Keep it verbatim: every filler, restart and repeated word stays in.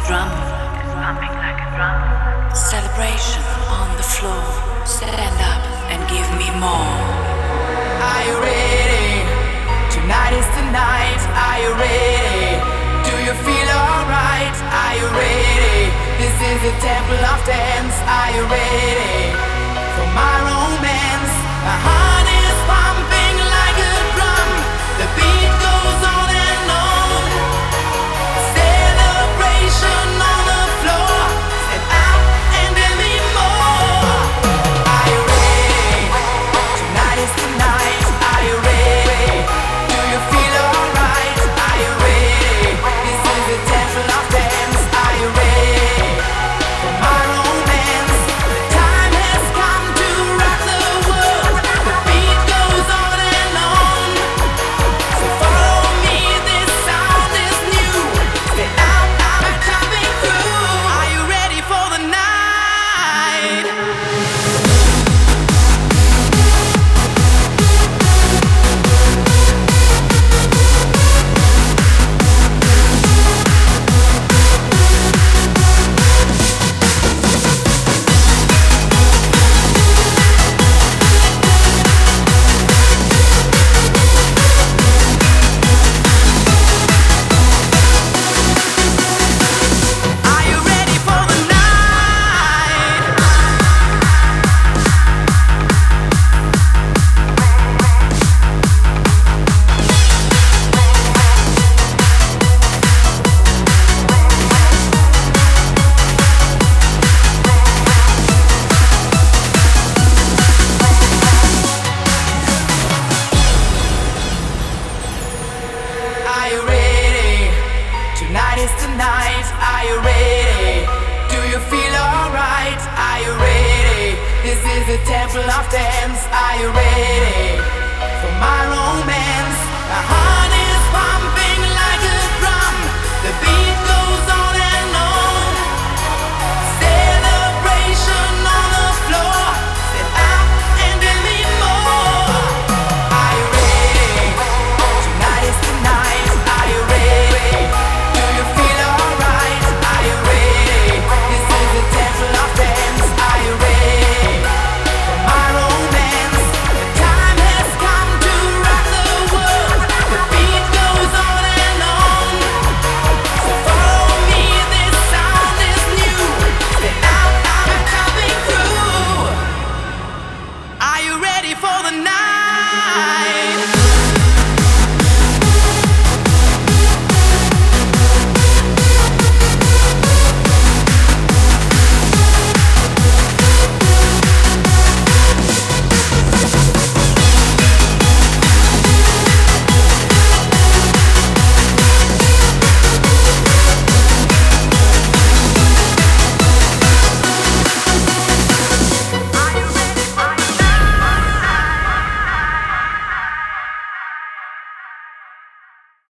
drum, pumping like a drum. Celebration on the floor. Stand up and give me more. Are you ready? Tonight is the night. Are you ready? Do you feel alright? Are you ready? This is the temple of dance. Are you ready for my romance? My heart